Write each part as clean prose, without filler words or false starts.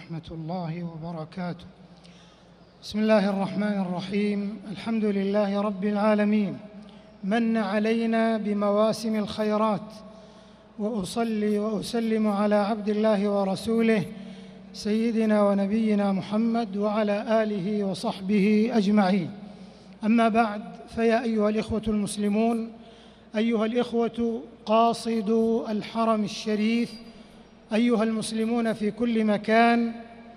ورحمة الله وبركاته. بسم الله الرحمن الرحيم. الحمد لله رب العالمين، من علينا بمواسم الخيرات، وأصلي وأسلم على عبد الله ورسوله سيدنا ونبينا محمد وعلى آله وصحبه أجمعين. أما بعد، فيا أيها الإخوة المسلمون، أيها الإخوة قاصدو الحرم الشريف، أيها المسلمون في كل مكان،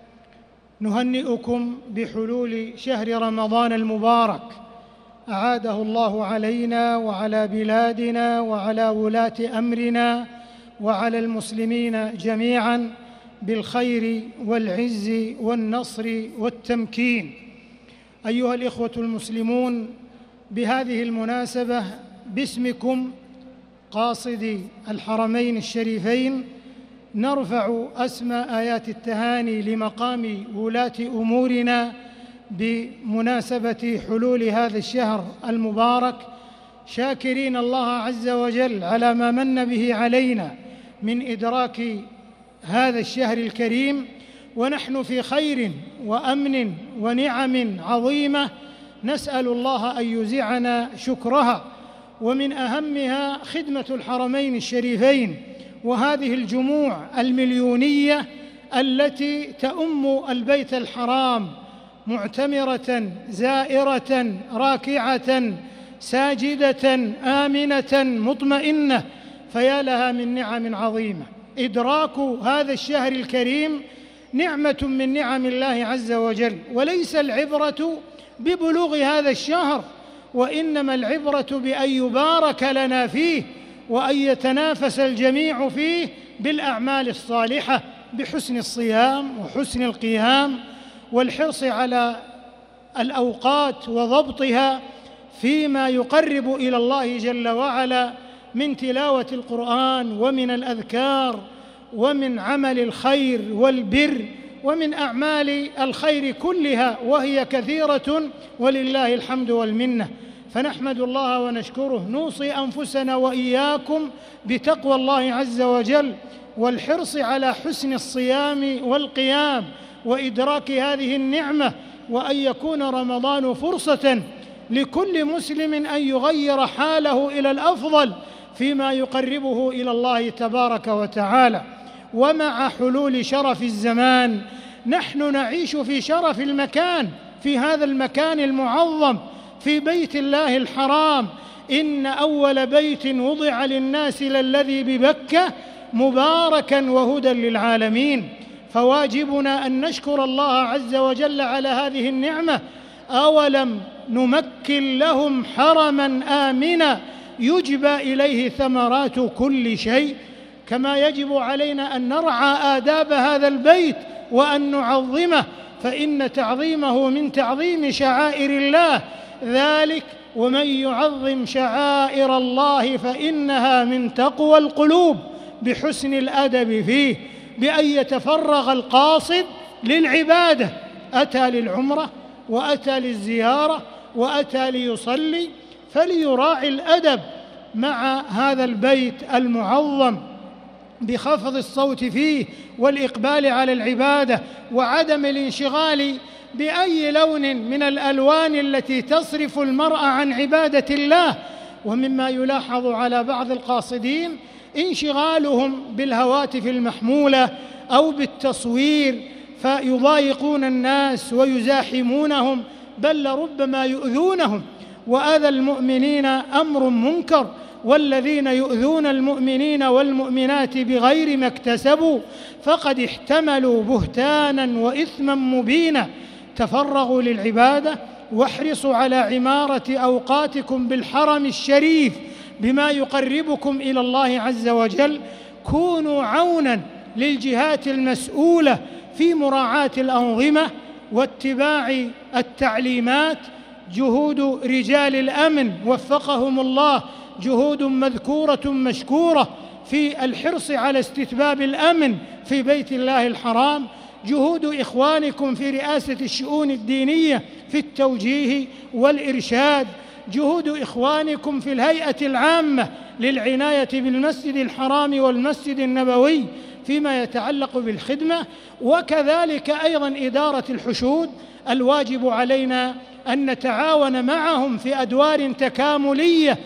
نهنئكم بحلول شهر رمضان المبارك، أعاده الله علينا وعلى بلادنا وعلى ولاة أمرنا وعلى المسلمين جميعاً بالخير والعز والنصر والتمكين. أيها الإخوة المسلمون، بهذه المناسبة باسمكم قاصدي الحرمين الشريفين نرفع أسمى آيات التهاني لمقام ولاة أمورنا بمناسبة حلول هذا الشهر المبارك، شاكرين الله عز وجل على ما من به علينا من إدراك هذا الشهر الكريم، ونحن في خير وأمن ونعم عظيمة، نسأل الله أن يزعنا شكرها. ومن أهمها خدمة الحرمين الشريفين وهذه الجموع المليونية التي تؤم البيت الحرام معتمرة زائرة راكعة ساجدة آمنة مطمئنة، فيا لها من نعم عظيمة. إدراك هذا الشهر الكريم نعمة من نعم الله عز وجل، وليس العبرة ببلوغ هذا الشهر، وإنما العبرة بأن يبارك لنا فيه وأن يتنافس الجميع فيه بالأعمال الصالحة، بحسن الصيام وحسن القيام والحرص على الأوقات وضبطها فيما يقرب إلى الله جل وعلا من تلاوة القرآن ومن الأذكار ومن عمل الخير والبر ومن أعمال الخير كلها، وهي كثيرة ولله الحمد والمنة. فنحمد الله ونشكره، نوصي أنفسنا وإياكم بتقوى الله عز وجل والحرص على حسن الصيام والقيام وإدراك هذه النعمة، وأن يكون رمضان فرصة لكل مسلم أن يغير حاله إلى الأفضل فيما يقربه إلى الله تبارك وتعالى. ومع حلول شرف الزمان نحن نعيش في شرف المكان، في هذا المكان المعظم، في بيت الله الحرام. إن أول بيت وضع للناس للذي ببكة مباركا وهدى للعالمين. فواجبنا أن نشكر الله عز وجل على هذه النعمة. أولم نمكن لهم حرما آمنا يجبى إليه ثمرات كل شيء. كما يجب علينا أن نرعى آداب هذا البيت وأن نعظمه، فإن تعظيمه من تعظيم شعائر الله، ذلك ومن يعظم شعائر الله فإنها من تقوى القلوب، بحسن الأدب فيه، بأن يتفرغ القاصد للعبادة، أتى للعمرة وأتى للزيارة وأتى ليصلي، فليراعي الأدب مع هذا البيت المعظم بخفض الصوت فيه والإقبال على العبادة وعدم الانشغال بأي لون من الألوان التي تصرف المرء عن عبادة الله. ومما يلاحظ على بعض القاصدين انشغالهم بالهواتف المحمولة أو بالتصوير، فيضايقون الناس ويزاحمونهم، بل ربما يؤذونهم، وأذى المؤمنين أمر منكر، والذين يؤذون المؤمنين والمؤمنات بغير ما اكتسبوا فقد احتملوا بهتانا وإثما مبينا. تفرغوا للعبادة واحرصوا على عمارة أوقاتكم بالحرم الشريف بما يقربكم إلى الله عز وجل. كونوا عونا للجهات المسؤولة في مراعاة الأنظمة واتباع التعليمات. جهود رجال الأمن وفقهم الله جهود مذكورة مشكورة في الحرص على استتباب الأمن في بيت الله الحرام. جهود إخوانكم في رئاسة الشؤون الدينية في التوجيه والإرشاد جهود إخوانكم في الهيئة العامة للعناية بالمسجد الحرام والمسجد النبوي فيما يتعلق بالخدمة، وكذلك أيضا إدارة الحشود. الواجب علينا أن نتعاون معهم في أدوار تكاملية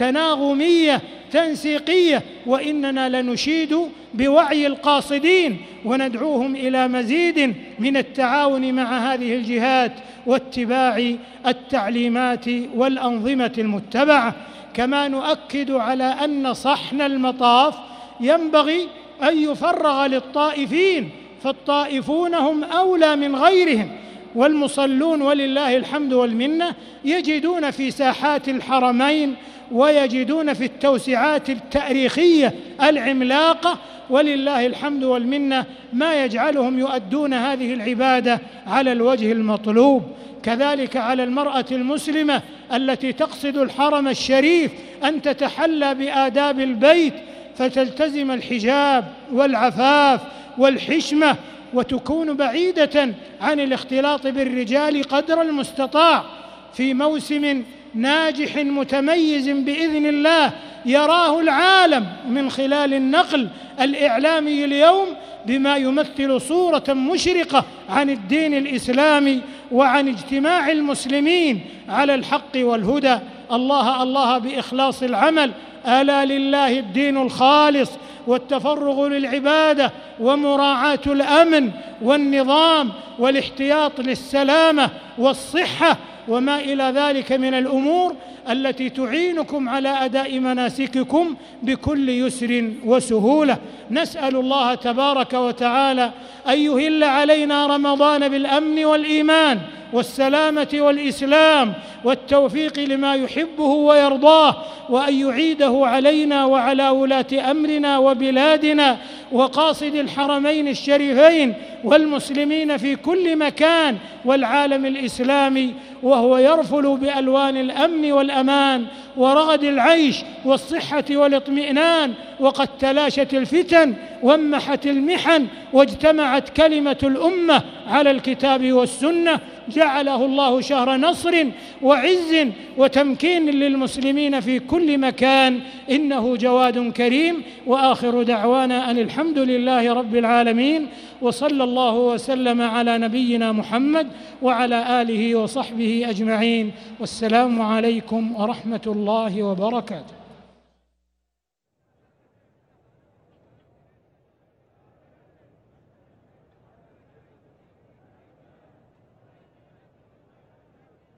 تناغمية تنسيقية، وإننا لنشيد بوعي القاصدين وندعوهم إلى مزيد من التعاون مع هذه الجهات واتباع التعليمات والأنظمة المتبعة. كما نؤكد على أن صحن المطاف ينبغي أن يفرغ للطائفين، فالطائفون هم أولى من غيرهم، والمصلون ولله الحمد والمنة يجدون في ساحات الحرمين ويجدون في التوسعات التاريخية العملاقة ولله الحمد والمنة ما يجعلهم يؤدون هذه العبادة على الوجه المطلوب. كذلك على المرأة المسلمة التي تقصد الحرم الشريف أن تتحلى بآداب البيت، فتلتزم الحجاب والعفاف والحشمة، وتكون بعيدة عن الاختلاط بالرجال قدر المستطاع في موسم ناجح متميز بإذن الله يراه العالم من خلال النقل الإعلامي اليوم بما يمثل صورة مشرقة عن الدين الإسلامي وعن اجتماع المسلمين على الحق والهدى. الله الله بإخلاص العمل، ألا لله الدين الخالص، والتفرغ للعبادة ومراعاة الأمن والنظام والاحتياط للسلامة والصحة وما إلى ذلك من الأمور التي تعينكم على أداء مناسككم بكل يسر وسهولة. نسأل الله تبارك وتعالى أن يهل علينا رمضان بالأمن والإيمان والسلامة والإسلام والتوفيق لما يحبه ويرضاه، وأن يعيده علينا وعلى ولاة أمرنا وبلادنا وقاصد الحرمين الشريفين والمسلمين في كل مكان والعالم الإسلامي، وهو يرفل بألوان الأمن والأمان ورغد العيش والصحة والاطمئنان، وقد تلاشت الفتن وامحت المحن واجتمعت كلمة الأمة على الكتاب والسنة. جعله الله شهر نصر وعز وتمكين للمسلمين في كل مكان، إنه جواد كريم. وآخر دعوانا أن الحمد لله رب العالمين، وصلى الله وسلم على نبينا محمد وعلى آله وصحبه أجمعين، والسلام عليكم ورحمة الله وبركاته.